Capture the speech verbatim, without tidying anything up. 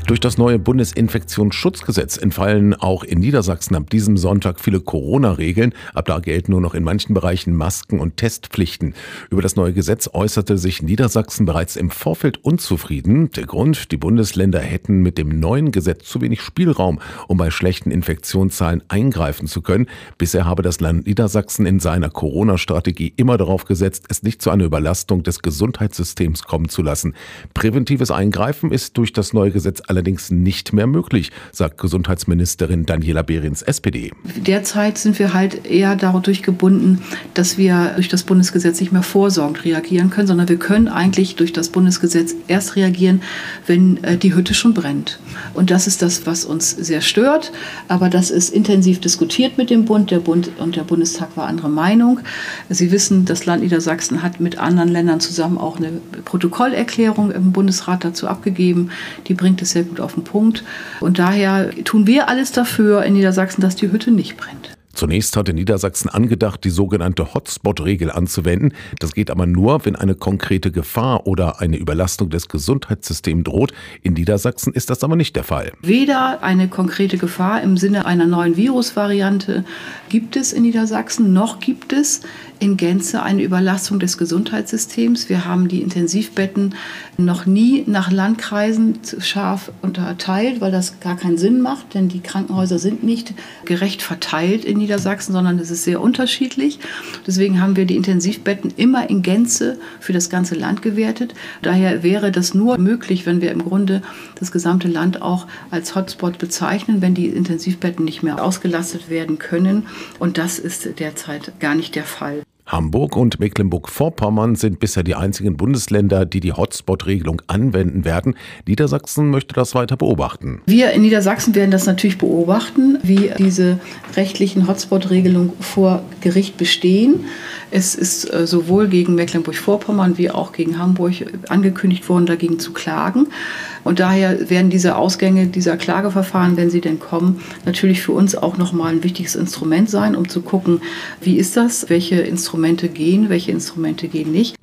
Durch das neue Bundesinfektionsschutzgesetz entfallen auch in Niedersachsen ab diesem Sonntag viele Corona-Regeln. Ab da gelten nur noch in manchen Bereichen Masken- und Testpflichten. Über das neue Gesetz äußerte sich Niedersachsen bereits im Vorfeld unzufrieden. Der Grund: die Bundesländer hätten mit dem neuen Gesetz zu wenig Spielraum, um bei schlechten Infektionszahlen eingreifen zu können. Bisher habe das Land Niedersachsen in seiner Corona-Strategie immer darauf gesetzt, es nicht zu einer Überlastung des Gesundheitssystems kommen zu lassen. Präventives Eingreifen ist durch das neue Gesetz allerdings nicht mehr möglich, sagt Gesundheitsministerin Daniela Behrens, S P D. Derzeit sind wir halt eher dadurch gebunden, dass wir durch das Bundesgesetz nicht mehr vorsorgend reagieren können, sondern wir können eigentlich durch das Bundesgesetz erst reagieren, wenn die Hütte schon brennt. Und das ist das, was uns sehr stört. Aber das ist intensiv diskutiert mit dem Bund. Der Bund und der Bundestag war anderer Meinung. Sie wissen, das Land Niedersachsen hat mit anderen Ländern zusammen auch eine Protokollerklärung im Bundesrat dazu abgegeben. Die bringt es sehr gut auf den Punkt. Und daher tun wir alles dafür in Niedersachsen, dass die Hütte nicht brennt. Zunächst hatte Niedersachsen angedacht, die sogenannte Hotspot-Regel anzuwenden. Das geht aber nur, wenn eine konkrete Gefahr oder eine Überlastung des Gesundheitssystems droht. In Niedersachsen ist das aber nicht der Fall. Weder eine konkrete Gefahr im Sinne einer neuen Virusvariante gibt es in Niedersachsen, noch gibt es in Gänze eine Überlastung des Gesundheitssystems. Wir haben die Intensivbetten noch nie nach Landkreisen scharf unterteilt, weil das gar keinen Sinn macht, denn die Krankenhäuser sind nicht gerecht verteilt in Niedersachsen, sondern es ist sehr unterschiedlich. Deswegen haben wir die Intensivbetten immer in Gänze für das ganze Land gewertet. Daher wäre das nur möglich, wenn wir im Grunde das gesamte Land auch als Hotspot bezeichnen, wenn die Intensivbetten nicht mehr ausgelastet werden können. Und das ist derzeit gar nicht der Fall. Hamburg und Mecklenburg-Vorpommern sind bisher die einzigen Bundesländer, die die Hotspot-Regelung anwenden werden. Niedersachsen möchte das weiter beobachten. Wir in Niedersachsen werden das natürlich beobachten, wie diese rechtlichen Hotspot-Regelungen vor Gericht bestehen. Es ist sowohl gegen Mecklenburg-Vorpommern wie auch gegen Hamburg angekündigt worden, dagegen zu klagen. Und daher werden diese Ausgänge dieser Klageverfahren, wenn sie denn kommen, natürlich für uns auch nochmal ein wichtiges Instrument sein, um zu gucken, wie ist das, welche Instrumente gehen, welche Instrumente gehen nicht.